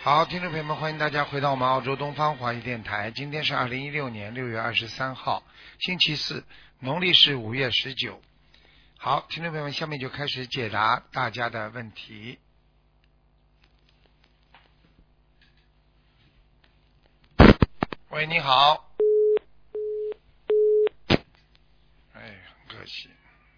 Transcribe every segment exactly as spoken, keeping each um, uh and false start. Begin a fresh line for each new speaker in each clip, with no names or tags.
好，听众朋友们，欢迎大家回到我们澳洲东方华语电台。今天是二零一六年六月二十三号，星期四，农历是五月十九。好，听众朋友们，下面就开始解答大家的问题。喂，你好。哎，很可惜。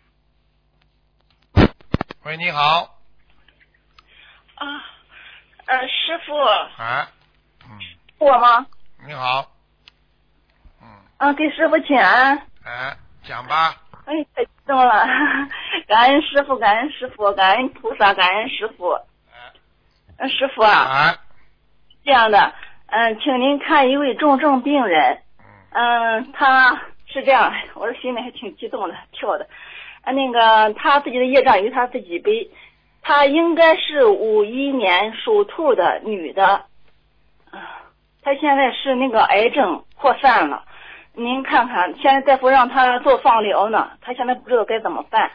喂，你好。
啊，呃，师傅。
啊，嗯。
我吗？
你好。嗯。
啊，给师傅请安。
哎，讲吧。
哎，太激动了！感恩师傅，感恩师傅，感恩菩萨，感恩师傅。
哎。
嗯，师傅啊。
哎。
这样的，嗯，请您看一位重症病人。嗯，他是这样，我的心里还挺激动的，跳的。啊，那个他自己的业障由他自己背。她应该是五一年属兔的女的，啊，她现在是那个癌症扩散了，您看看，现在大夫让她做放疗呢，她现在不知道该怎么办。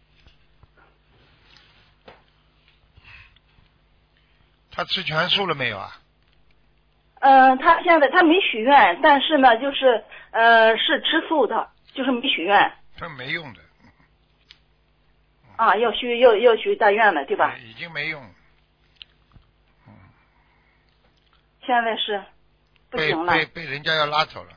她吃全素了没有啊？
嗯、呃，她现在她没许愿，但是呢，就是呃是吃素的，就是没许愿。
这没用的。
啊，要许要要许大愿了，对吧？
已经没用。嗯。
现在是不行了。
被被被人家要拉走了。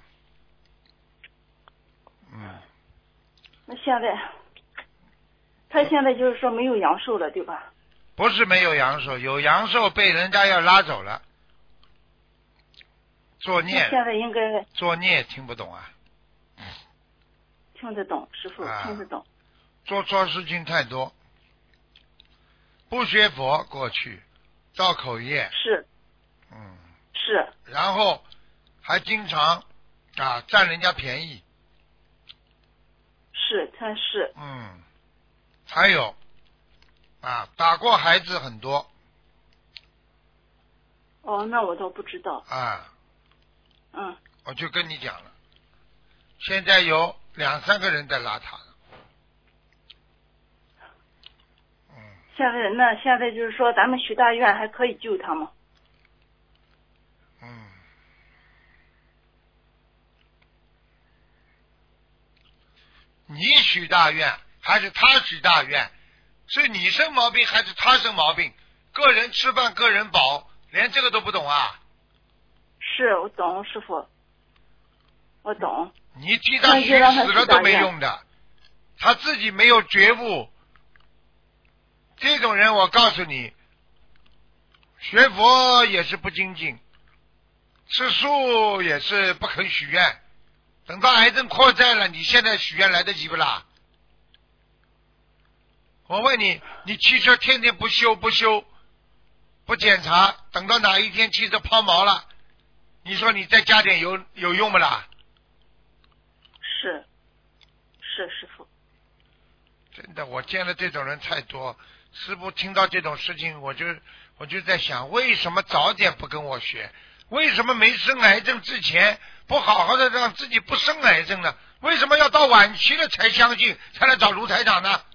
嗯。
那现在，他现在就是说没有阳寿了，对吧？
不是没有阳寿，有阳寿被人家要拉走了。作孽。
现在应该。
作孽听不懂啊？
听得懂，师傅、啊、听得懂。
做错事情太多，不学佛过去，造口业
是，
嗯
是，
然后还经常啊占人家便宜，
是他是
嗯，还有啊打过孩子很多。
哦，那我倒不知道
啊，
嗯，
我就跟你讲了，现在有两三个人在拉他。
现在那现在就是说，咱们许大愿还可以救他吗？
嗯，你许大愿还是他许大愿？是你生毛病还是他生毛病？个人吃饭个人饱，连这个都不懂啊？
是我懂，师傅，我懂。
你替他许死了都没用的，他自己没有觉悟。这种人我告诉你，学佛也是不精进，吃素也是不肯许愿，等到癌症扩散了，你现在许愿来得及不啦？我问你，你汽车天天不修不修不检查，等到哪一天汽车抛锚了，你说你再加点油有用不啦？
是是师傅，
真的，我见了这种人太多。师父听到这种事情，我就我就在想，为什么早点不跟我学？为什么没生癌症之前不好好的让自己不生癌症呢？为什么要到晚期了才相信，才来找卢台长呢？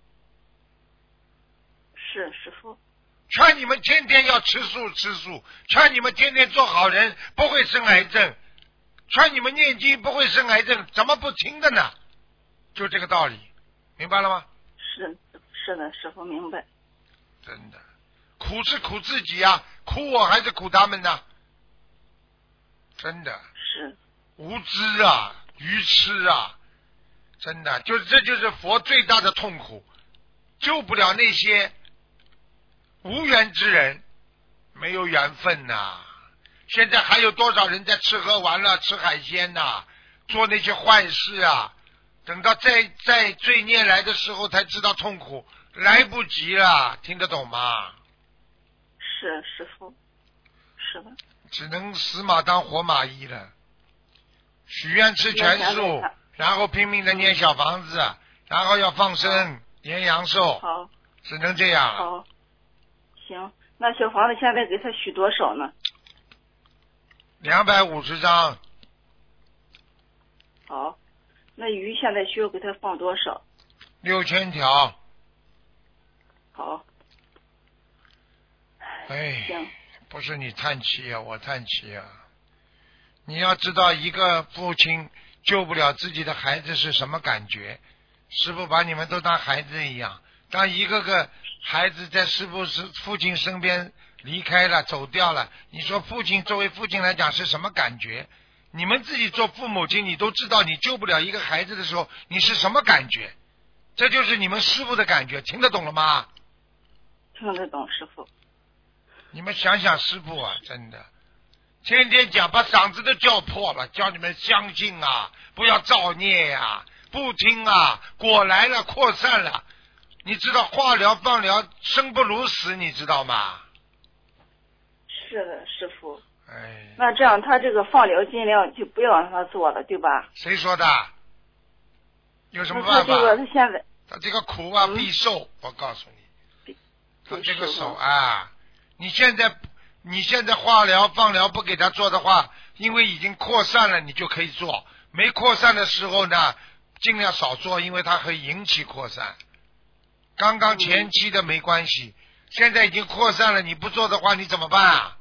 是师父，
劝你们天天要吃素吃素，劝你们天天做好人，不会生癌症，劝你们念经不会生癌症，怎么不听的呢？就这个道理，明白了吗？
是是的，师傅明白。
真的，苦是苦自己啊，苦我还是苦他们呢？真的
是
无知啊，愚痴啊，真的，就这就是佛最大的痛苦，救不了那些无缘之人，没有缘分呐、啊。现在还有多少人在吃喝玩乐、吃海鲜呐、啊，做那些坏事啊？等到再再罪孽来的时候才知道痛苦，来不及了，听得懂吗？
是师父，是的。
只能死马当活马医了。许愿吃全素，然后拼命的念小房子，嗯、然后要放生、延阳寿，
好，
只能这样。
好，行，那小房子现在给他许多少呢？
两百五十张。
好。那鱼现在需要给它放多少？
六千条。
好。
哎，
行。
不是你叹气啊，我叹气啊。你要知道，一个父亲救不了自己的孩子是什么感觉？师父把你们都当孩子一样，当一个个孩子在师父是父亲身边离开了走掉了，你说父亲作为父亲来讲是什么感觉？你们自己做父母亲，你都知道你救不了一个孩子的时候你是什么感觉，这就是你们师父的感觉，听得懂了吗？
听得懂师父。
你们想想师父啊，真的天天讲把嗓子都叫破了，叫你们相信啊，不要造孽呀、啊，不听啊，果来了扩散了，你知道化疗放疗生不如死，你知道吗？
是的，师父。
哎，
那这样他这个放疗尽量就不要让他做了，对吧？
谁说的？有什么办法？
他这个他现在
他这个苦啊、
嗯、
必受，我告诉你，他这个手
啊，
啊，你现在你现在化疗放疗不给他做的话，因为已经扩散了，你就可以做；没扩散的时候呢，尽量少做，因为它会引起扩散。刚刚前期的没关系，嗯、现在已经扩散了，你不做的话，你怎么办啊？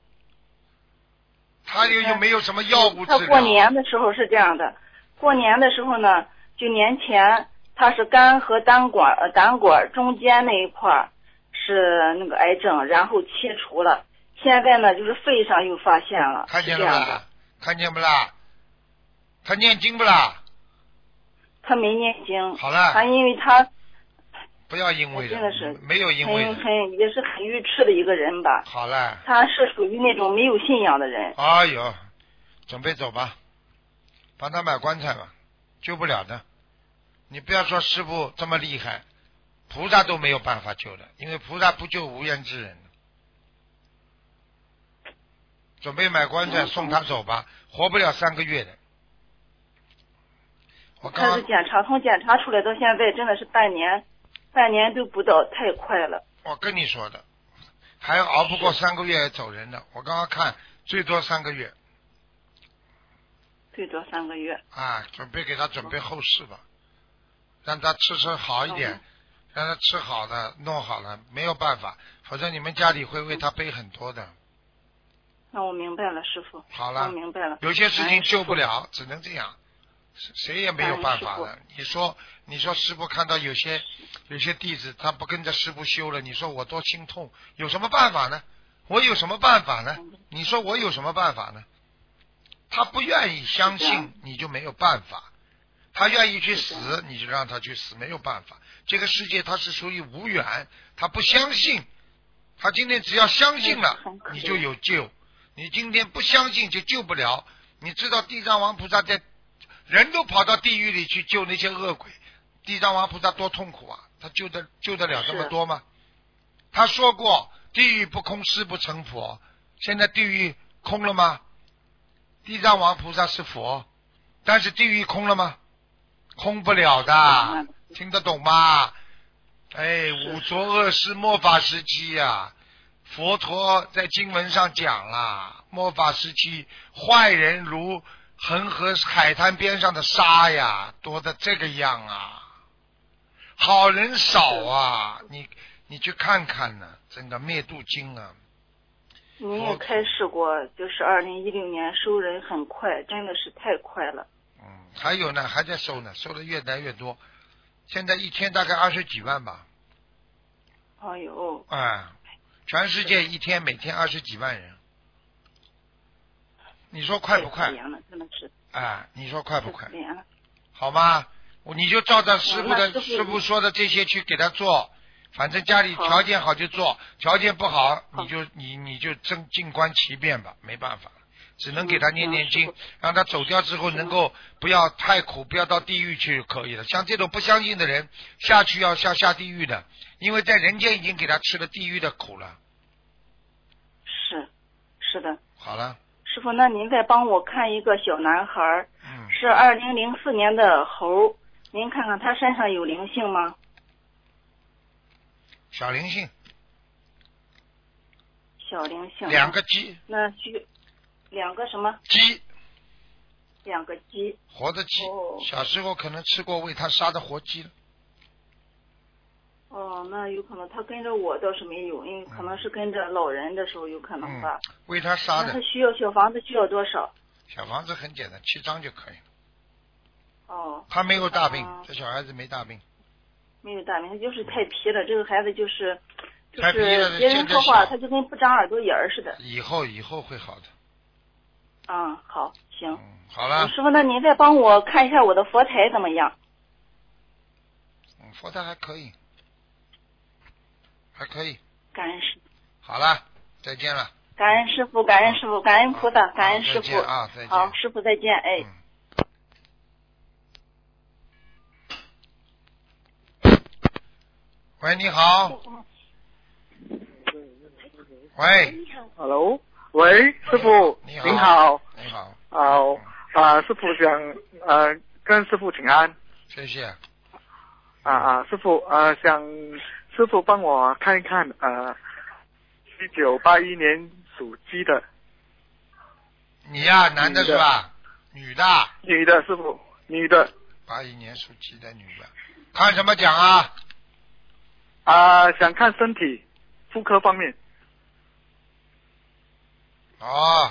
他又又没有什么药物治疗。
他过年的时候是这样的，过年的时候呢，就年前他是肝和胆管呃胆管中间那一块是那个癌症，然后切除了。现在呢，就是肺上又发现了。
看见了不啦？看见不啦？他念经不啦？
他没念经。
好了。
他因为他。
不要因为的，
真的是
没有因为的，
很很也是很愚痴的一个人吧。
好了。
他是属于那种没有信仰的人。
哎呦，准备走吧，帮他买棺材吧，救不了的。你不要说师父这么厉害，菩萨都没有办法救的，因为菩萨不救无缘之人。准备买棺材送他走吧，活不了三个月的。我刚
开始检查，从检查出来到现在真的是半年。半年都不到，太快了。
我跟你说的，还熬不过三个月走人的。我刚刚看，最多三个月。
最多三个月。
啊，准备给他准备后事吧，让他吃吃好一点，嗯、让他吃好的，弄好了，没有办法，否则你们家里会为他背很多的。
那我明白了，师傅。
好了，
我明白了。
有些事情救不了，只能这样。谁也没有办法了。你说，你说师父看到有些有些弟子他不跟着师父修了，你说我多心痛。有什么办法呢？我有什么办法呢？你说我有什么办法呢？他不愿意相信，你就没有办法。他愿意去死，你就让他去死，没有办法。这个世界他是属于无缘，他不相信。他今天只要相信了，你就有救。你今天不相信就救不了。你知道地藏王菩萨在人都跑到地狱里去救那些恶鬼，地藏王菩萨多痛苦啊！他救得救得了这么多吗？他说过地狱不空誓不成佛，现在地狱空了吗？地藏王菩萨是佛，但是地狱空了吗？空不了的，听得懂吗？哎，五浊恶世末法时期呀、啊，佛陀在经文上讲了，末法时期坏人如恒河海滩边上的沙呀，多的这个样啊，好人少啊，你你去看看呢、啊，真的灭度经啊。
你也开示过，就是二零一六年收人很快，真的是太快了。
嗯，还有呢，还在收呢，收的越来越多，现在一天大概二十几万吧。
哎呦！
哎，全世界一天每天二十几万人。你说快不快？
真的是。
哎，你说快不快？
太可怜了。
好吗？你就照着师傅的
师
师傅说的这些去给他做，反正家里条件好就做，条件不好你就你你就正静观其变吧，没办法，只能给他念念经，让他走掉之后能够不要太苦，不要到地狱去就可以了。像这种不相信的人下去要下下地狱的，因为在人间已经给他吃了地狱的苦了。
是，是的。
好了。
师傅，那您再帮我看一个小男孩，
嗯，
是二零零四年的猴，您看看他身上有灵性吗？
小灵性。
小灵性。
两个鸡。
那需两个什么？
鸡。
两个鸡。
活的鸡。
哦。
小时候可能吃过为他杀的活鸡了。
哦， 哦，那有可能他跟着我倒是没有，因为可能是跟着老人的时候有可能吧。
嗯、为他杀的。
那他需要小房子需要多少？
小房子很简单，七张就可以了。
哦。
他没有大病，
嗯、
这小孩子没大病。
没有大病，他就是太皮了。这个孩子就是，就
太皮了，
是别人说话他就跟不长耳朵眼儿似的。
以后以后会好的。
嗯，好，行。
嗯，好了。
师傅，那您再帮我看一下我的佛台怎么样？
嗯，佛台还可以，还可以。
感恩师傅。
好了，再见了。
感恩师傅，感恩师傅，感恩菩萨，感恩师傅。
啊，再见。
好，师傅再见，哎。
嗯喂，你好。喂。
Hello， 喂，师傅，
你好。
您好。
你好。
好，啊，师傅想呃跟师傅请安。
谢谢。
啊啊，师傅呃想师傅帮我看一看呃一九八一年属鸡的。
你呀、啊，男的是吧？女的。
女的，师傅，女的。
八一年属鸡的女的，看什么讲啊？
啊，想看身体，妇科方面。
哦，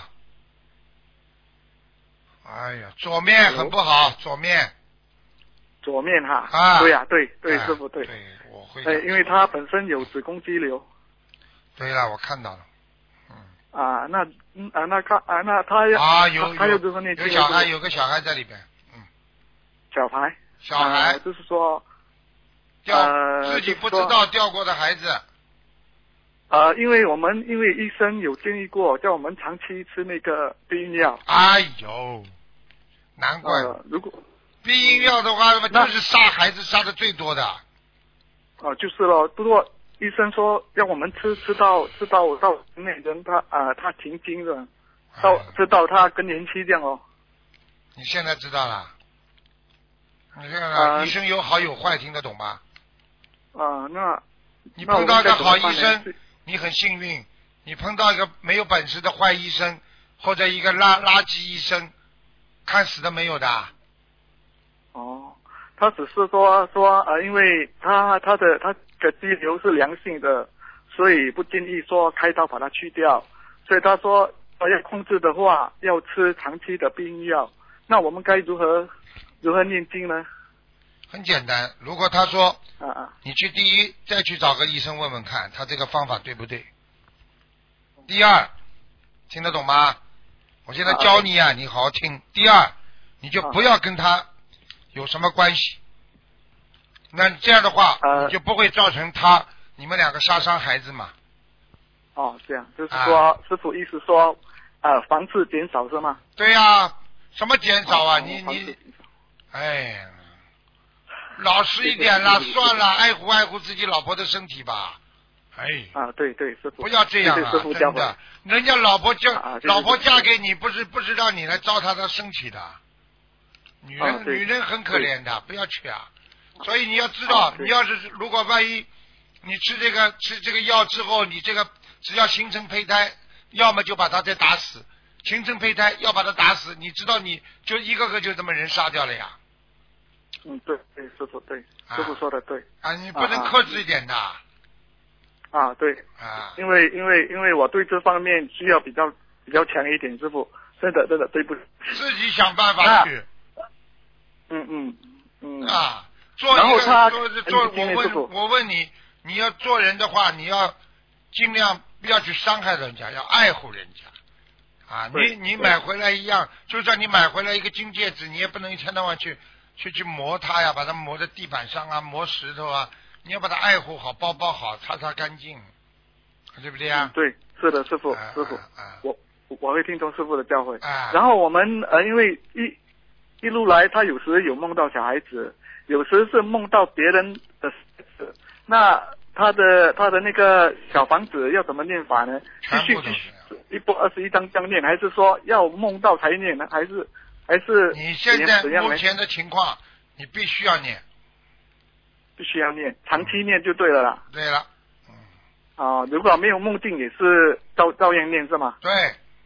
哎呀，左面很不好，左面。
左面哈。
啊。
对呀、啊，对对、
啊，
师傅对。
对，我会。
对，因为他本身有子宫肌瘤。
对了，我看到了。嗯。
啊，那嗯啊那他啊那他要
啊有
他有这方面
有小孩有个小孩在里边。嗯。
小孩。
小孩。
呃、就是说。
掉、
呃、
自己不知道掉过的孩子。
呃，因为我们因为医生有建议过，叫我们长期吃那个避孕药。
哎呦，难怪。
呃、如果
避孕药的话，那么就是杀孩子杀的最多的。
哦、呃，就是咯。不过医生说要我们吃吃到吃到到那人他啊、呃、他停经了，到吃到他更年期这样哦。
你现在知道了？你这个、
呃、
医生有好有坏，听得懂吗？
啊、呃，那
你碰到一个好医生，你很幸运；你碰到一个没有本事的坏医生，或者一个垃垃圾医生，看死的没有的。
哦，他只是说说呃，因为他他的他的肌瘤是良性的，所以不建议说开刀把它去掉。所以他说要控制的话，要吃长期的避孕药。那我们该如何如何念经呢？
很简单，如果他说，
啊啊，
你去第一再去找个医生问问看，他这个方法对不对？第二，听得懂吗？我现在教你啊，你好好听。第二，你就不要跟他有什么关系。那这样的话，你就不会造成他你们两个杀伤孩子嘛。
哦，这样就是说，啊、师傅意思说，呃，房子减少是吗？
对呀、啊，什么减少啊？
哦、
你你，哎呀。老实一点啦，算了，爱护爱护自己老婆的身体吧。哎。
啊，对对，师傅。
不要这样啊，
对对
真的，人家老婆嫁、
啊、
老婆嫁给你，不是不是让你来糟蹋她身体的。女人、
啊、
女人很可怜的，不要去啊。所以你要知道，
啊、
你要是如果万一你吃这个吃这个药之后，你这个只要形成胚胎，要么就把它再打死，形成胚胎要把它打死，你知道你就一个个就这么人杀掉了呀。
嗯，对对，师傅对，师傅说的对。
啊，你不能克制一点的。
啊，对。
啊。
因为因为因为我对这方面需要比较比较强一点，师傅，真的真的对不起。
自己想办法去。
啊、嗯嗯嗯。
啊，做一个
然后他
做做，我问我问你，你要做人的话，你要尽量不要去伤害人家，要爱护人家。啊，你你买回来一样，就算你买回来一个金戒指，你也不能一天到晚去。去去磨它呀，把它磨在地板上啊，磨石头啊，你要把它爱护好，包包好，擦擦干净，对不对啊？
嗯、对，是的，师傅，
啊、
师傅，
啊、
我我会听从师傅的教诲。
啊、
然后我们呃，因为一一路来，他有时有梦到小孩子，有时是梦到别人的孩子，那他的他的那个小房子要怎么念法呢？继续继续一波二十一章这样念，还是说要梦到才念呢？还是？还是
你现在目前的情况，你必须要念，
必须要念，长期念就对了啦。
对了，嗯。
啊，如果没有梦境，也是照照样念是吗？
对。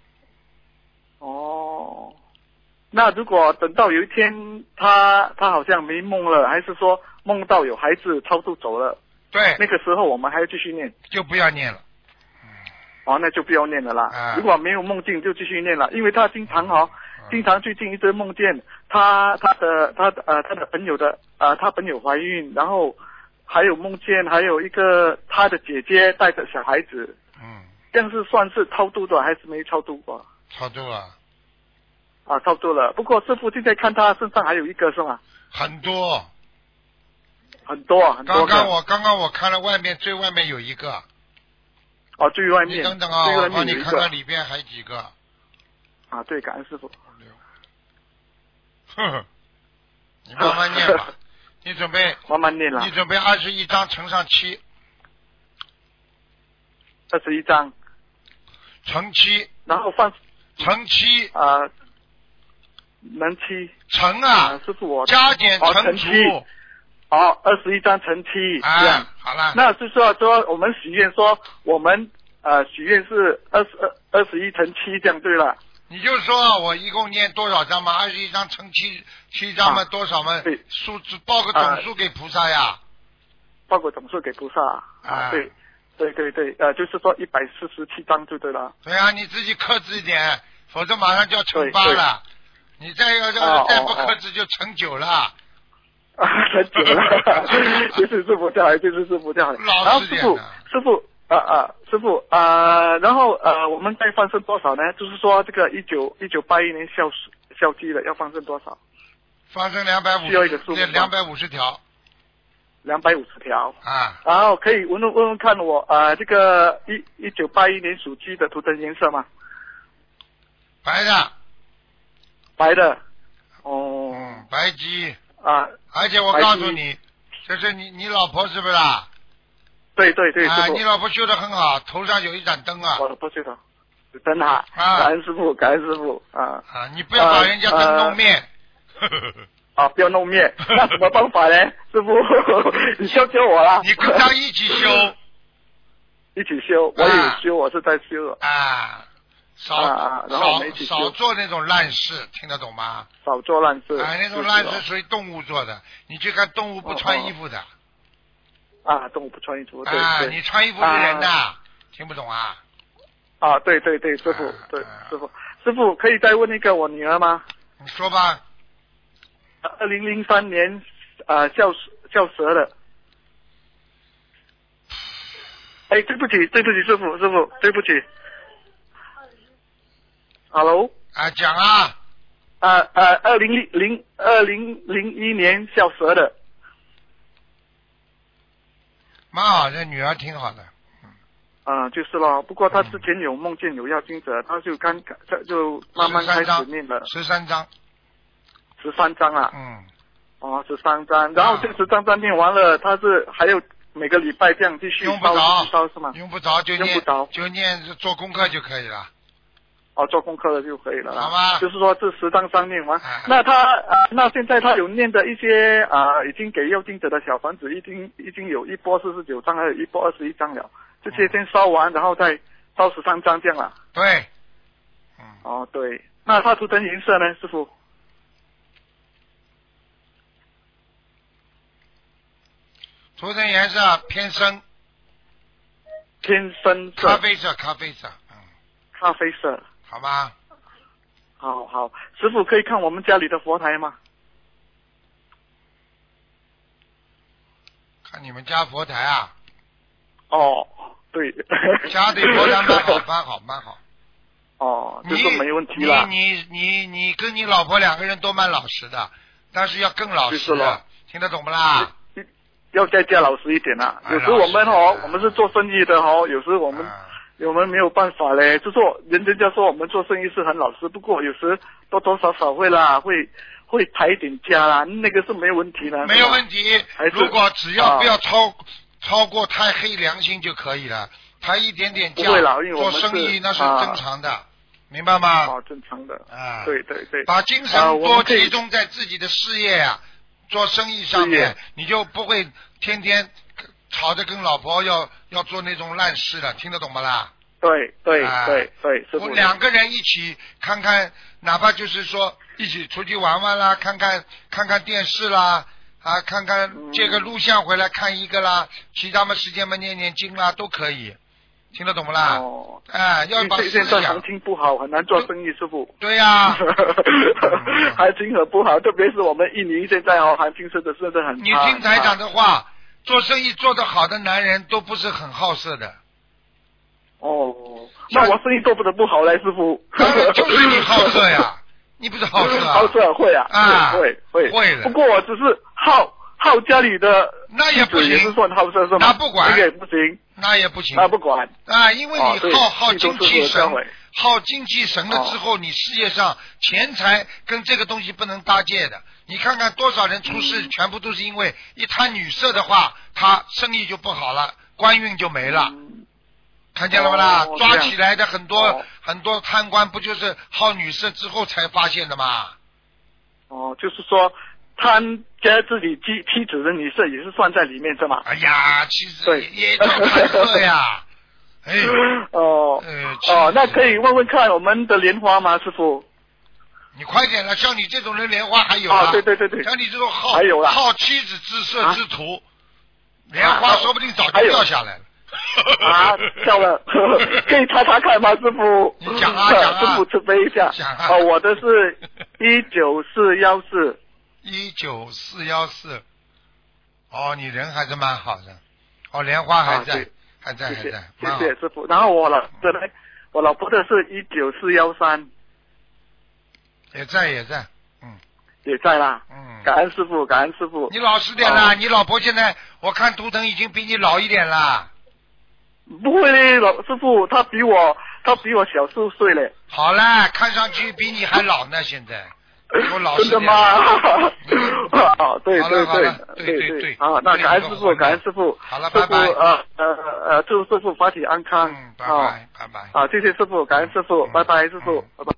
哦，那如果等到有一天他他好像没梦了，还是说梦到有孩子超度走了，
对，
那个时候我们还要继续念。
就不要念了。
哦，那就不要念了啦。
啊、
如果没有梦境就继续念了，因为他经常哦，嗯、经常最近一直梦见他他的他的呃他的朋友的呃他朋友怀孕，然后还有梦见还有一个他的姐姐带着小孩子。
嗯。
这样是算是超度的还是没超度过？
超度了。
啊，超度了。不过师父现在看他身上还有一个是吗？
很多。
很多很多。
刚刚我刚刚我看了外面最外面有一个。
哦，最外面。
你等等啊，我帮你看看里边还几个。
啊，对，感恩师父。
呵呵，你慢慢念吧。你准备
慢慢念了。
你准备二十一章乘上七。
二十一章。
乘七。
然后放。
乘七。
啊、呃。能七。
乘啊。
呃、师父我。
加减乘除。
哦，二十一张乘七，
啊，
这样
好了。
那是说说我们许愿说我们呃许愿是二十二二十一乘七，这样对了。
你就说我一共念多少张嘛？二十一张乘七七张嘛，
啊、
多少嘛？
对，
数字报个总数给菩萨呀。啊、
报个总数给菩萨啊，啊对对对对，呃，就是说一百四十七张就对了。
对啊，你自己克制一点，否则马上就要乘八了。你再要要再不克制就乘九了。
啊，很久了，就是师傅教，就是师傅教。然后师傅，师傅，啊啊，师傅啊，然后呃，我们再放生多少呢？就是说这个一九一九八一年孝孝鸡的要放生多少？
放生两百五，
需要一个数目。
两百五十条。
两百五十条。
啊。
然后可以问问问问看我啊、呃，这个一一九八一年属鸡的图腾颜色吗？
白的。
白的。哦。
嗯，白鸡。
啊。
而且我告诉你，这是你你老婆是不是啊？
对对对，
啊，你老婆修得很好，头上有一盏灯啊。
我老婆修的，灯啊！
啊，
感恩师傅，感恩师傅啊！
啊，你不要把人家灯弄灭。
啊，不要弄灭，那什么办法呢？师傅，你教教我啦。
你跟他一起修。
一起修，我有修，我是在修。
啊。少
啊，然后我们一起
少做那种烂事，听得懂吗？
少做烂事。
哎，那种烂事属于动物做的，你去看动物不穿衣服的。
啊，动物不穿衣服。对
啊，
对
你穿衣服是人的，啊、听不懂啊？
啊，对对对，师傅，啊、对、啊、师傅，师傅可以再问一个我女儿吗？
你说吧。
二零零三年啊，叫叫蛇的。哎，对不起，对不起，师傅，师傅，对不起。Hello，
啊，讲啊，
啊啊，二零零二零零一年小蛇的，
蛮好，这女儿挺好的，
嗯，啊，就是咯。不过他之前有梦见有要经者，他就刚就慢慢开始念了，
十三章，
十三章啊，
嗯，
哦，十三章，然后这十三章念完了，他是还有每个礼拜这样继续
用不着
烧是吗？
用不着就念，
用不着
就念做功课就可以了。
哦，做功课了就可以了，
好吧？
就是说这十章上念完，啊、那他啊、呃，那现在他有念的一些啊、呃，已经给要经者的小房子，已经已经有一波四十九章，还有一波二十一章了，这些先烧完，然后再烧十三章这样了。
对，
嗯，哦对，那他图腾颜色呢，师傅？
图腾颜色偏深，
偏深色，
咖啡色，咖啡色，嗯，
咖啡色。
好吗？
好好，师傅可以看我们家里的佛台吗？
看你们家佛台啊？
哦，对。
家里佛台蛮好，蛮好，蛮好。
哦，这个没问题了。
你你你你跟你老婆两个人都蛮老实的，但是要更老实了，听得懂不啦？
要再加老实一点啦、啊。有时我们哦，我们是做生意的哦，有时我们。啊我们没有办法嘞，就说人人家说我们做生意是很老实，不过有时多多少少会啦，会会抬一点价啦，那个是没有问题的。
没有问题，如果只要不要超、啊、超过太黑良心就可以了，抬一点点价，做生意那是正常的，啊、明白吗？
哦，正常的。
啊，
对对对。
把精神多集中在自己的事业啊，做生意上面，你就不会天天。吵着跟老婆要要做那种烂事了，听得懂吗啦？
对对对对，
我两个人一起看看，哪怕就是说一起出去玩玩啦，看看看看电视啦， 啊，看看借个录像回来看一个啦，其他嘛时间嘛念念经啦都可以，听得懂不啦？
哦，
哎，要把思
现在行
想。
情不好，很难做生意，师傅。
对呀、
行情很不好，特别是我们印尼现在哦，行情真的是很差。
你听台长的话，做生意做得好的男人都不是很好色的。
哦，那我生意做不得不好嘞，师傅。
当然就是你好色呀，你不是好色啊？
好色会啊，
啊
会会
会的
不过我只是好好家里的，
那也不行
也是算好色是吗？
那不管
这个也不行，
那也不行。
那不管
啊，因为
哦对
你好好
记住
精气神
师傅的教诲，
好精气神了之后，你事业上钱财跟这个东西不能搭界的。你看看多少人出事，
嗯
全部都是因为一贪女色的话，他生意就不好了，官运就没了。
嗯
看见了不啦？
哦
抓起来的很多、
哦
很多贪官，不就是好女色之后才发现的吗？
哦，就是说贪加自己妻妻子的女色也是算在里面是吗？
哎呀，其实
对
也也叫贪色呀。哎，
哦
呃，其实
哦，那可以问问看我们的莲花吗，师傅？
你快点了，像你这种人莲花还有啊？
哦对对对对
像你这种好
还有啦
好妻子之色
啊
之徒，莲花说不定早就
还有
掉下来了。
啊，跳了，可以查查看吗，师傅？
你讲啊讲啊
师傅慈悲一下。
讲啊
哦，我的是一九四幺四。
一九四幺四，哦，你人还是蛮好的，哦，莲花还在，
啊对
还在，
谢谢
还在，
谢
蛮好
谢师傅。然后我老的呢，我老婆的是一九四幺三，
也在，也在，嗯
也在啦。
嗯。
感恩师傅，感恩师傅。
你老实点啦，
哦
你老婆现在我看图腾已经比你老一点啦。
不会嘞，老师傅，他比我他比我小四岁嘞。
好啦，看上去比你还老呢，现在。我老实点
真的吗？
嗯
啊，对
好了
对对
好了对对对
对啊，那感恩师傅，感恩师傅。
好了
师傅
拜拜
呃呃呃，祝师傅法体安康。
嗯，拜
啊
拜拜拜。
啊，谢谢师傅，感恩师傅，
嗯
拜拜，师傅
嗯，
拜拜。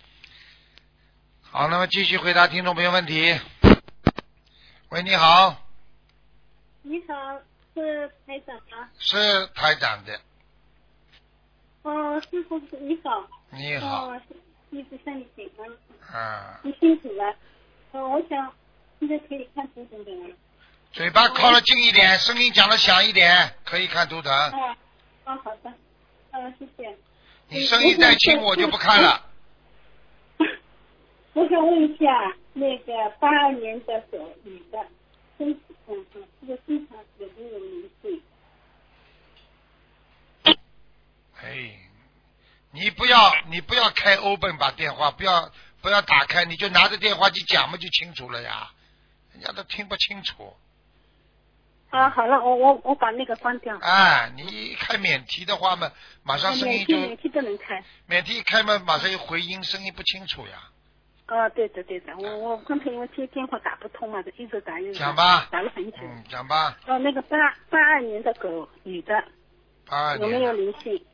好，那么继续回答听众朋友问题。喂，你好，
你好，是台长吗？
是台长的，
哦，师傅你好。
你好，
哦，一直向你请安。
啊，
你辛苦了。哦，我想现在可以看图腾的了。
嘴巴靠了近一点，声音讲的响一点，可以看图腾。
啊，啊，好的。呃，谢谢。
你声音再轻，我就不看了。
我想问一下，那个八二年的狗女的，身体状况，这个身上有没有灵性？
哎，你不要你不要开欧本把电话，不要不要打开，你就拿着电话机讲嘛，就清楚了呀。人家都听不清楚。
啊，好了，我我我把那个关掉。
哎，你一开免提的话嘛，马上声音就
免提免提不能开。
免提一开嘛，马上有回音，声音不清楚呀。
啊，对的对的，我我刚才因为接电话打不通嘛，一直打一直打
讲吧
打了很久。
嗯，讲吧。
哦，那个八八二年的狗女的，
八二
有没有
年
灵性？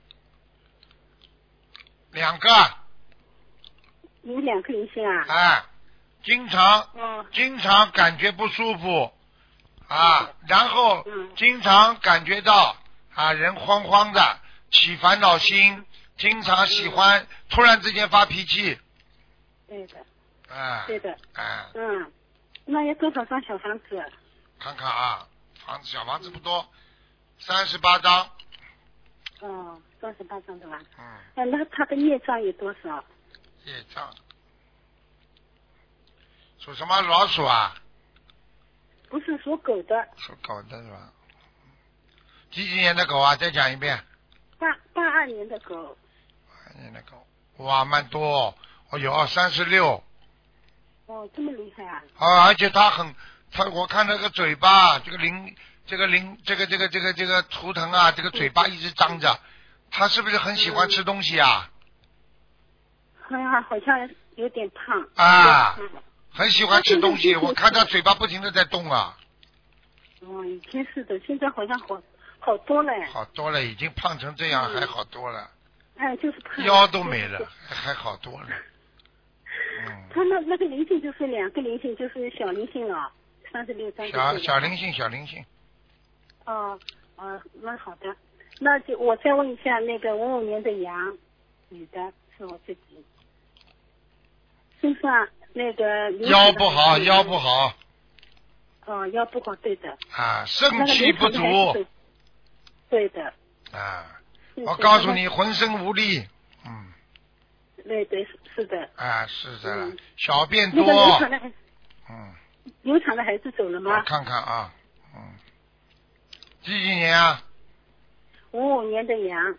两个，
有两个灵性啊？
哎，经常
嗯
经常感觉不舒服啊，然后
嗯
经常感觉到啊人慌慌的，起烦恼心，经常喜欢突然之间发脾气，
对的
哎，
对的，
哎，
嗯，那要多少张小房子？
看看啊，房子小房子不多，三十八张，
哦，三十八张的吧？
嗯，
呃，那他的业障有多少？
业障，属什么老鼠啊？
不是属狗的，
属狗的是吧？几几年的狗啊？再讲一遍。
八八二年的狗。
八二年的狗，哇，蛮多哦，哦有三十六，
哦，这么厉害啊！
啊，而且它很，它我看那个嘴巴，这个灵，这个灵，这个这个这个这个图腾啊，这个嘴巴一直张着，它是不是很喜欢吃东西啊？
好像好像有点胖。
啊
嗯
很喜欢吃东西，我看它嘴巴不停的在动啊。
哦，以前是的，现在好像好好多了。
好多了，已经胖成这样，
嗯
还好多了，
哎，就是胖。
腰都没了，还还好多了。嗯，
他那那个灵性就是两个灵性，就是小灵性了，三十六张。
小小灵性，小灵性。
哦哦，那好的，那就我再问一下，那个五五年的羊，女的是我自己，身上那个
腰不好，腰不好。
哦，腰不好，对的。
啊，肾气不足。
对的。
啊，我告诉你，浑身无力。嗯。
对对是的。
啊，是的，
嗯、
小便多。
那个流产的孩，
嗯。
流产的孩子走了吗？
我看看啊，嗯。几几年啊？
五五年的羊。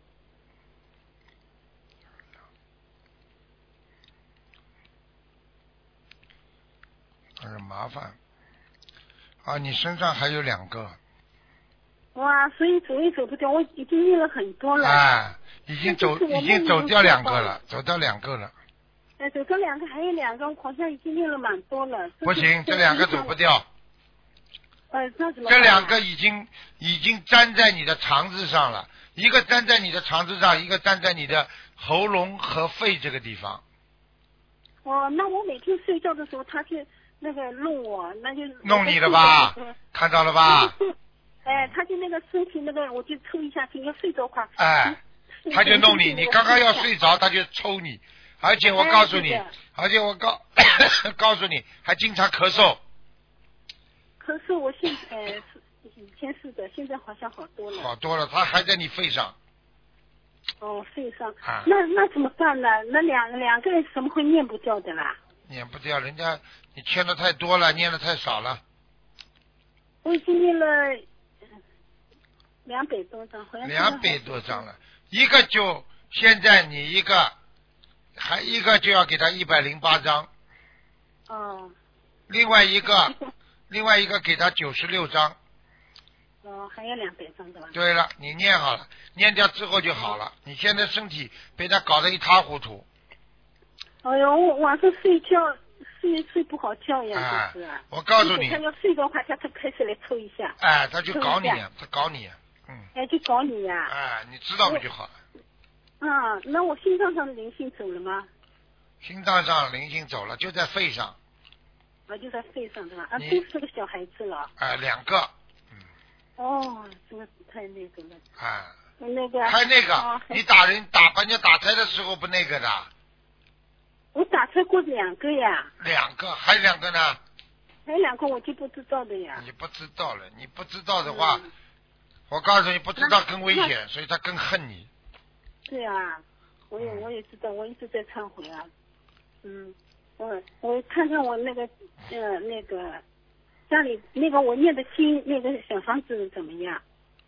很麻烦啊！你身上还有两个。
哇，所以走也走不掉，我已经念了很多了。
哎，已经走，已经走掉两个了，走掉两个了。
哎，走掉两个，还有两个，好像已经念了蛮多了。
不行，这两个走不掉。
呃，那怎么办？
这两个已经已经粘在你的肠子上了，一个粘在你的肠子上，一个粘在你的喉咙和肺这个地方。
哦，那我每天睡觉的时候，他就那个弄我，那就
弄你了吧？看到了吧？
哎，他就那个身体那个，我就抽一下筋，要睡着快。
哎，他就弄你，你刚刚要睡着，他就抽你，而且我告诉你，
哎、
而且我告告诉你，还经常咳嗽。
咳嗽，我现在是以前是的，现在好像好多了。
好多了，他还在你肺上。
哦，肺上。
啊。
那那怎么办呢？那两两个人怎么会念不掉的啦？
念不掉，人家你欠的太多了，念的太少了。
我已经念了两百多张，好像。
两百多张了，一个就现在你一个，还一个就要给他一百零八张。
哦。
另外一个，另外一个给他九十六张。
哦，还有两百张的吧？
对了，你念好了，念掉之后就好了。你现在身体被他搞得一塌糊涂。
哎呦，我晚上睡觉睡睡不好觉呀，
哎、
就是、啊。
我告诉你，
他要睡的话，他他开始来抽一下。
哎，他就搞你，他搞你，嗯。
哎，就搞你呀、啊。
哎，你知道不就好了。
啊，那我心脏上的灵性走了吗？
心脏上灵性走了，就在肺上。
啊，就在肺上对吧？啊，都是个小孩子了。
哎、呃，两个。
嗯。哦，真的是太那个了。
哎。
那个。
太那个，
哦、
你打人打把人家打胎的时候不那个的。
我打胎过两个呀。
两个，还有两个呢。
还有两个我就不知道的呀。
你不知道了，你不知道的话，嗯、我告诉你，不知道更危险，所以他更恨你。
对啊，我也我也知道，我一直在忏悔啊。嗯，我我看看我那个呃那个家里那个我念的经那个小房子怎么样？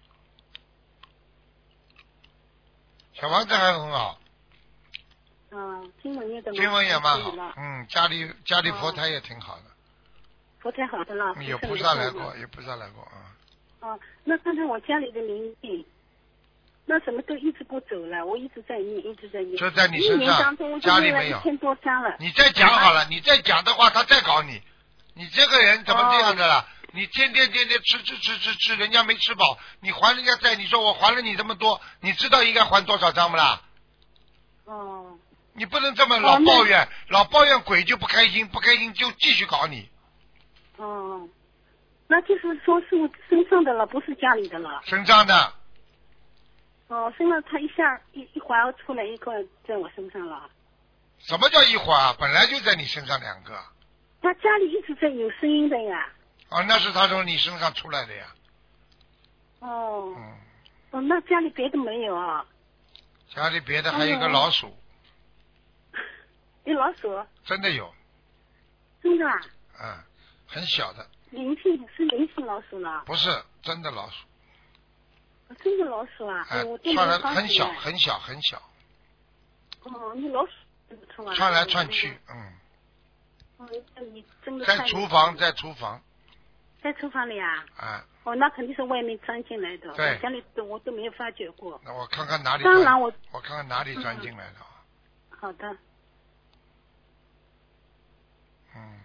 小房子还很好。
嗯，经文念的
经文也蛮好，嗯，家里家里佛台也挺好的。
佛台好的了。
有菩萨来过，有菩萨来过啊。
哦，那看看我家里的灵性，那什么都一直不走了，我一直在念，一直在念。
就在你身上，家里没有。
一千多张了。
你再讲好了，你再讲的话，他再搞你。你这个人怎么这样的了？哦、你天天天天吃吃吃吃吃，人家没吃饱，你还人家债，你说我还了你这么多，你知道应该还多少张不啦？
哦。
你不能这么老抱怨，哦、老抱怨鬼就不开心，不开心就继续搞你。
哦，那就是说是我身上的了，不是家里的了。
身上的。
哦，身上他一下一一会儿出来一个在我身上了。
什么叫一会儿？本来就在你身上两个。
他家里一直在有声音的呀。
哦，那是他从你身上出来的呀。
哦。
嗯。
哦，那家里别的没有啊？
家里别的还有一个老鼠。
有老鼠？
真的有。
真的啊？
嗯，很小的。
灵性是灵性老鼠了？
不是，真的老鼠。
真的老鼠啊？
哎，
我
窜来很小很小很小。
哦，你老鼠出来。
窜来窜去，嗯。
哦，你真的。
在厨房，在厨房。
在厨房里啊？
啊。
哦，那肯定是外面钻进来的。
对。
家里我都没有发觉过。
那我看看哪里。
当然我。
我看看哪里钻进来的。
好的。
嗯。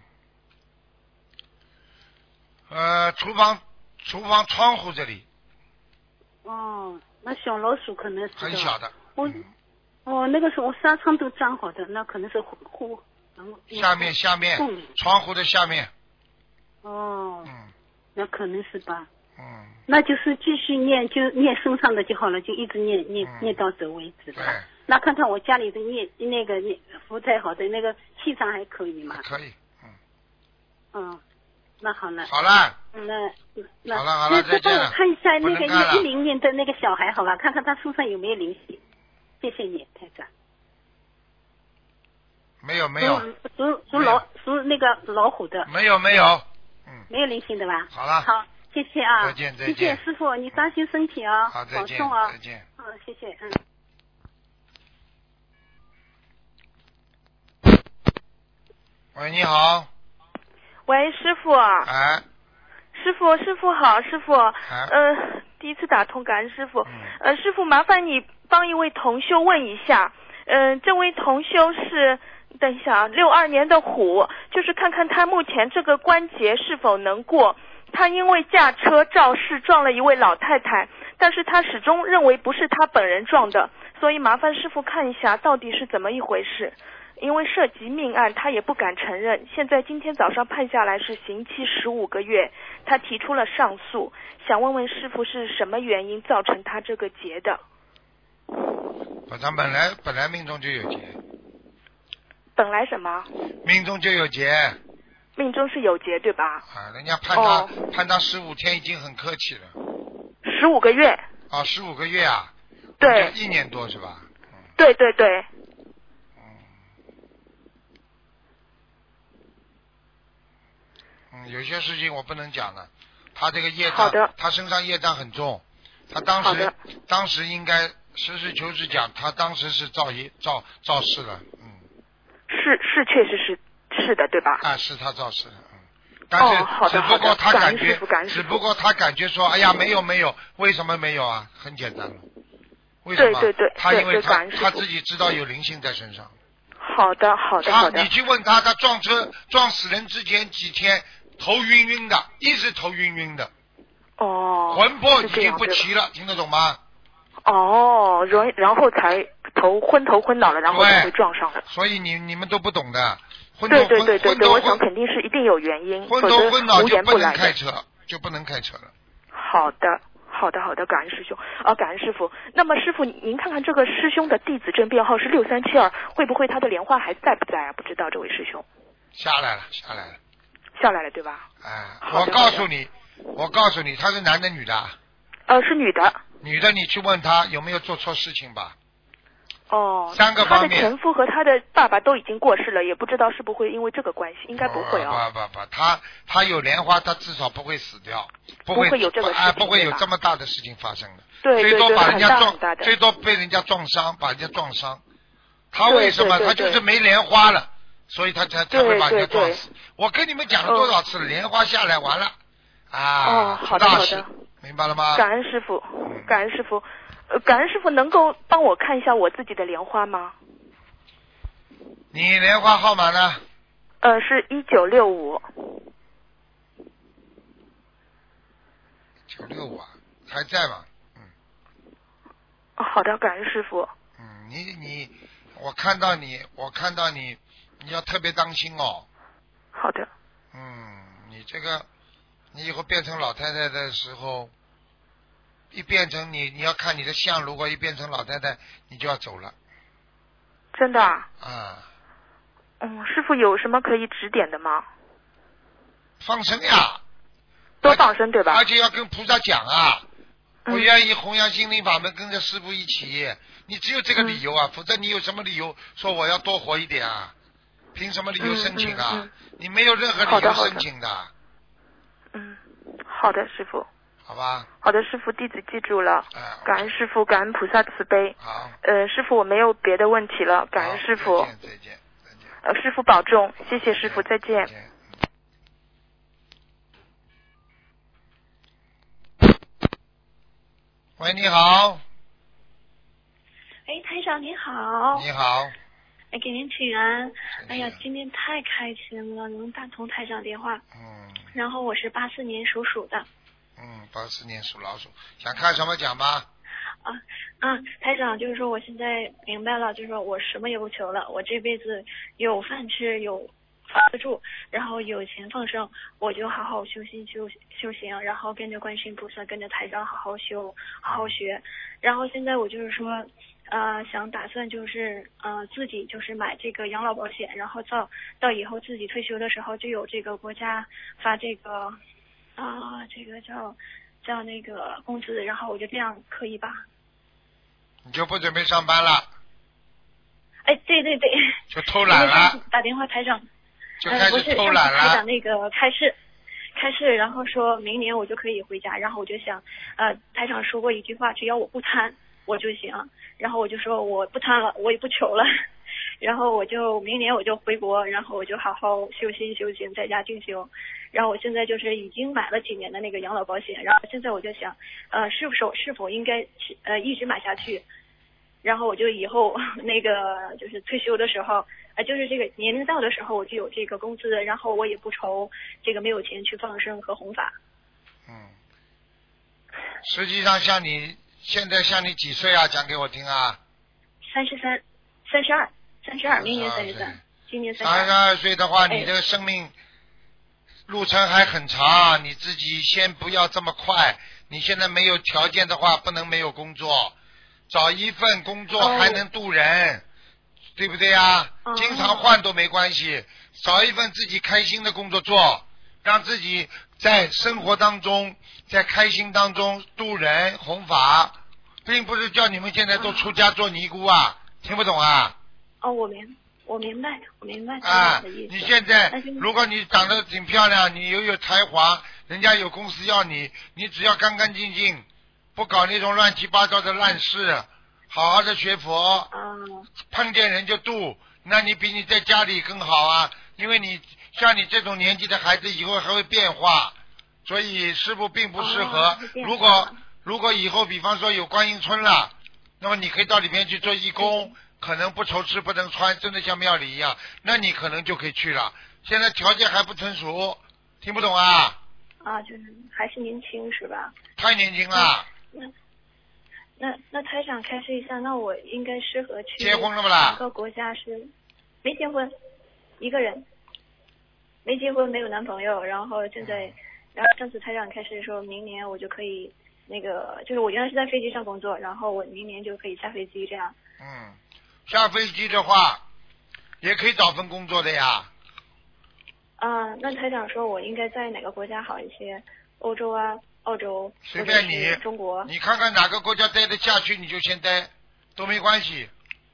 呃，厨房，厨房窗户这里。
哦，那小老鼠可能是。
很小的。
我，嗯、哦，那个时候我纱窗都粘好的，那可能是户，
下面下面，窗户的下面。
哦。
嗯。
那可能是吧。
嗯。
那就是继续念，就念身上的就好了，就一直念念、嗯、念到走为止。
对。
那看看我家里的念那个念福台好的那个气场还可以吗？
可以，嗯。
嗯。 那好了。
好了。
嗯，那那
好了好了，再见了。
那看一下那个
不能看了
一零年的那个小孩，好吧，看看他身上有没有灵性。谢谢你，台长。
没有没有。
属属老属那个老虎的。
没有没有。嗯。
没有灵性的吧？
好了。
好，谢谢啊。
再见再见。
谢谢师傅，你当心身体啊，
好，再见
保重啊。
再见。
嗯，谢谢，嗯。
喂，你好。
喂，师傅。
哎。
师傅，师傅好，师傅。
哎。
呃，第一次打通，感恩师傅。
嗯。
呃，师傅，麻烦你帮一位同修问一下，嗯、呃，这位同修是，等一下啊，六二年的虎，就是看看他目前这个关节是否能过。他因为驾车肇事撞了一位老太太，但是他始终认为不是他本人撞的，所以麻烦师傅看一下到底是怎么一回事。因为涉及命案，他也不敢承认。现在今天早上判下来是刑期十五个月，他提出了上诉，想问问师傅是什么原因造成他这个劫的？
他本来本来命中就有劫。
本来什么？
命中就有劫。
命中是有劫对吧？
啊，人家判他、哦、判他十五天已经很客气了。
十五个月。
啊，十五个月啊。
对。
一年多是吧？
嗯、对对对。
嗯，有些事情我不能讲的，他这个业障，他身上业障很重，他当时当时应该实事求是讲，他当时是造业造造事了，嗯。
是是，确实是是的，对吧？
啊，是他造事的，嗯。但是、
哦、
只不过他感觉，
只
不过他感觉说，哎呀，没有没有，为什么没有啊？很简单了，为什么？
对对对，
他因为他
他
自己知道有灵性在身上。
好的好的好的。
你去问他，他撞车撞死人之前几天。头晕晕的，一直头晕晕的，
哦，
魂魄已经不齐了，听得懂吗？
哦，然然后才头昏头昏脑了，然后才会撞上的。
所以你你们都不懂的，昏
头对对对对，我想肯定是一定有原因，
昏头昏脑就不能
开
车，就不能开车了。
好的。好的好的，感恩师兄啊，感恩师傅。那么师傅，您看看这个师兄的弟子证编号是六三七二，会不会他的莲花还在不在啊？不知道这位师兄。
下来了，下来了。
下来了对吧？
哎，我告诉你，我告诉你，他是男的女的？
呃，是女的。
女的，你去问他有没有做错事情吧。
哦。
三个方面。
他的前夫和他的爸爸都已经过世了，也不知道是不会因为这个关系，应该不会哦。
不不不，他他有莲花，他至少不会死掉，不
会不会有这个事情，
哎，不会有这么大的事情发生的。
对对对，
最多把人家撞，
很大的
最多被人家撞伤，把人家撞伤。他为什么？他就是没莲花了。所以他才才会把人家撞死。我跟你们讲了多少次了？莲花下来完了啊！
哦，好的好的，
明白了吗？
感恩师傅，感恩师傅，呃，感恩师傅能够帮我看一下我自己的莲花吗？
你莲花号码呢？
呃，是一九六五。
九六五啊，还在吗？嗯。
哦，好的，感恩师傅。
嗯，你你。我看到你，我看到你，你要特别当心哦。
好的。
嗯，你这个，你以后变成老太太的时候，一变成你，你要看你的相，如果一变成老太太，你就要走了。
真的啊？
啊。
嗯，师傅有什么可以指点的吗？
放生呀。
多放生对吧？
而且要跟菩萨讲啊，嗯、我愿意弘扬心灵法门，跟着师父一起。你只有这个理由啊，嗯、否则你有什么理由说我要多活一点啊？凭什么理由申请啊？
嗯嗯嗯、
你没有任何理由申请的。
嗯，好的，师傅。
好吧。
好的，师傅，弟子记住了。
哎、
感恩师傅，感恩菩萨慈悲。
好。
呃，师傅，我没有别的问题了，感恩师傅。
再见，再见，再见。
呃，师傅保重，谢谢师傅，再见。
再见。喂，你好。
哎，台长你好。
你好。
哎，给您请安。哎呀，今天太开心了，能打通台长电话。
嗯。
然后我是八四年属鼠的。
嗯，八四年属老鼠，想看什么讲吧？
啊啊，台长，就是说我现在明白了，就是说我什么也不求了，我这辈子有饭吃，有抓得住，然后有钱放生，我就好好修心修修行，然后跟着观世音菩萨，跟着台长好好修，好好学。然后现在我就是说，呃，想打算就是呃自己就是买这个养老保险，然后到到以后自己退休的时候就有这个国家发这个啊、呃、这个叫叫那个工资，然后我就这样可以吧？
你就不准备上班了？
哎，对对对，
就偷懒了。
打电话台长，
就开始偷懒了。
呃、台长那个开市，开市，然后说明年我就可以回家，然后我就想，呃，台长说过一句话，只要我不贪，我就行。然后我就说我不贪了，我也不求了，然后我就明年我就回国，然后我就好好修心修行，在家静修。然后我现在就是已经买了几年的那个养老保险，然后现在我就想，呃，是否是否应该呃一直买下去？然后我就以后那个就是退休的时候，呃，就是这个年龄到的时候，我就有这个工资，然后我也不愁这个没有钱去放生和弘法。
嗯，实际上像你现在像你几岁啊？讲给我听啊。
三十三，三十二，三十二，明年三十三，今年三十二。
三十二岁的话，你这个生命路程还很长，你自己先不要这么快。你现在没有条件的话，不能没有工作。找一份工作还能渡人，哦、对不对呀？哦、经常换都没关系，找一份自己开心的工作做，让自己在生活当中，在开心当中渡人弘法，并不是叫你们现在都出家做尼姑啊，哦、听不懂啊？
哦，我明我明白，我明白
啊，你现在如果你长得挺漂亮，你又有才华，人家有公司要你，你只要干干净净。不搞那种乱七八糟的烂事，好好的学佛，
嗯、
碰见人就度，那你比你在家里更好啊！因为你像你这种年纪的孩子，以后还会变化，所以师父并不适合。
哦、
如果如果以后比方说有观音村了，那么你可以到里面去做义工，可能不愁吃不能穿，真的像庙里一样，那你可能就可以去了。现在条件还不成熟，听不懂啊？
啊，就是还是年轻是吧？
太年轻了。
那那那台长开示一下，那我应该适合去
结婚了不啦？
哪个国家是没结婚，一个人，没结婚，没有男朋友，然后现在，然后上次台长开示说明年我就可以那个，就是我原来是在飞机上工作，然后我明年就可以下飞机这样。
嗯，下飞机的话也可以找份工作的呀。
啊，那台长说我应该在哪个国家好一些？欧洲啊？澳洲，
随便你，
中国，
你看看哪个国家待得下去，你就先待，都没关系。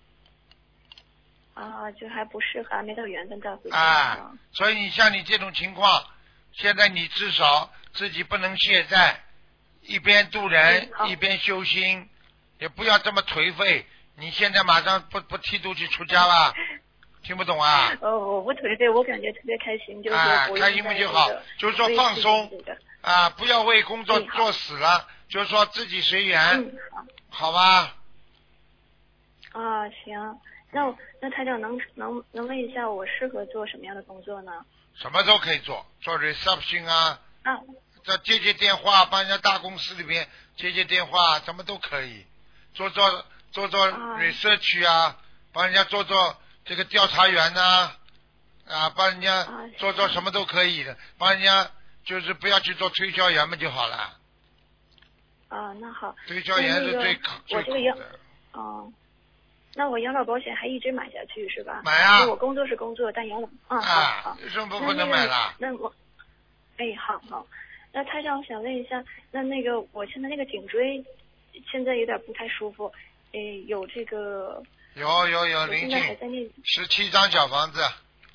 啊，就还不适合，还没到缘分再回家。
啊，所以你像你这种情况，现在你至少自己不能懈怠，一边渡人、嗯、一边修心，也不要这么颓废。你现在马上不不剃度去出家了，听不懂啊？
哦，我不颓废，我感觉特别开心，就是
啊，开心不就好？就是说放松。啊，不要为工作做死了，就是说自己随缘，
嗯、
好, 好吧？
啊，行，那那台长能能能问一下，我适合做什么样的工作呢？
什么都可以做，做 reception 啊，
啊，
这接接电话，帮人家大公司里边接接电话，什么都可以，做做做做 research 啊，啊帮人家做做这个调查员呐、啊，啊，帮人家做做什么都可以的，帮人家。就是不要去做推销员嘛就好了。
啊，那好。
推销员是最苦、
那个、最苦的。哦，那我养老保险还一直买下去是吧？
买啊！
我工作是工作，但养老啊
啊，
好。
为什么不能买了？
那, 那我，哎，好好。那台长，我想问一下，那那个我现在那个颈椎现在有点不太舒服，哎，有这个。
有有有灵性。十七张小房子。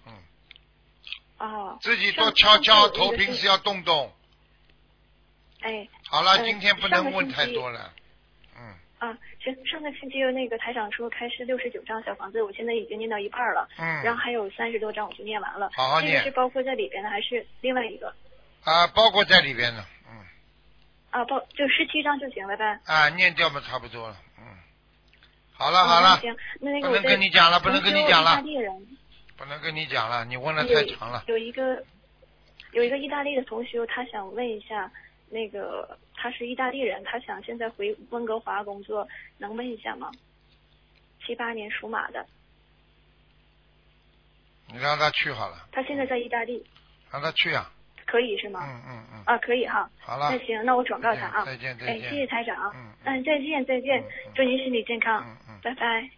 啊，
自己多敲敲头，平时要动动。
哎，
好了，今天不能问太多了。嗯。
啊，行，上个星期那个台长说开是六十九张小房子，我现在已经念到一半了。
嗯。
然后还有三十多张我就念完了。
好好念。
这个是包括在里边的，还是另外一个？
啊，包括在里边的，嗯。
啊，包就十七张就行了呗。
啊，念掉嘛，差不多了，嗯。好了好了。
行，那那个
不能跟你讲了，不能跟你讲了。
意大利人。
不能跟你讲了，你问的太长了。
有, 有一个有一个意大利的同学，他想问一下，那个他是意大利人，他想现在回温哥华工作，能问一下吗？七八年属马的。
你让他去好了。
他现在在意大利。
让他去啊。
可以是吗？
嗯嗯嗯。
啊，可以哈。
好了。
那行，那我转告他啊。
再见再见。
哎，谢谢台长。
嗯
嗯，再见再见，祝您身体健康。
嗯嗯。
拜拜。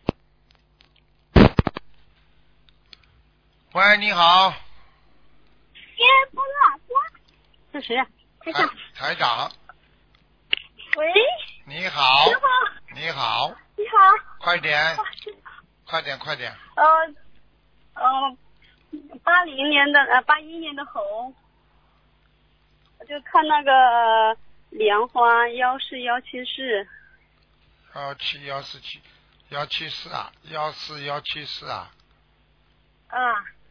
喂，你好。
接不了，这谁呀？台长。
台长。
喂。
你好。
师傅。
你好。
你好。
快点。快点快点。
呃呃，八零年的呃八一年的猴，我就看那个莲花幺四幺七四。
幺七幺四七幺七四啊，幺四幺七四啊。
啊。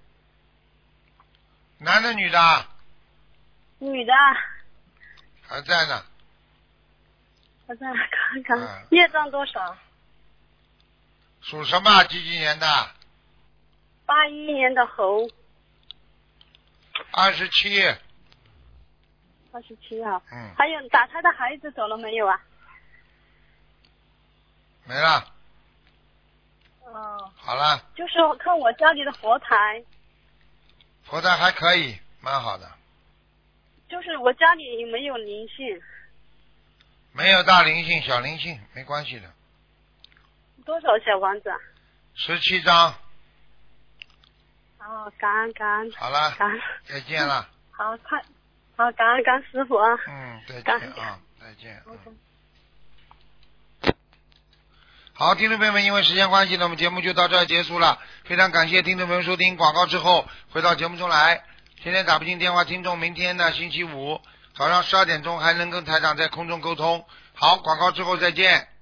男的女的？
女的。
还在呢。
我再来看看，业障多少？
属什么？几几年的？
八一年的猴。
二十七。
二十七号。
嗯。
还有打胎的孩子走了没有啊？
没了。
哦。
好了。
就是我看我家里的佛台。
佛台还可以，蛮好的。
就是我家里没有灵性。
没有大灵性，小灵性没关系的。
多少小房子啊？
十七张。
哦，感恩感恩。
好了，
感恩。
再见了。
好，快，好，感恩感恩师傅啊。
嗯，再见啊，再见。
嗯。
好，听众朋友们，因为时间关系呢，我们节目就到这儿结束了。非常感谢听众朋友收听，广告之后回到节目中来。今天打不进电话，听众明天呢星期五早上十二点钟还能跟台长在空中沟通。好，广告之后再见。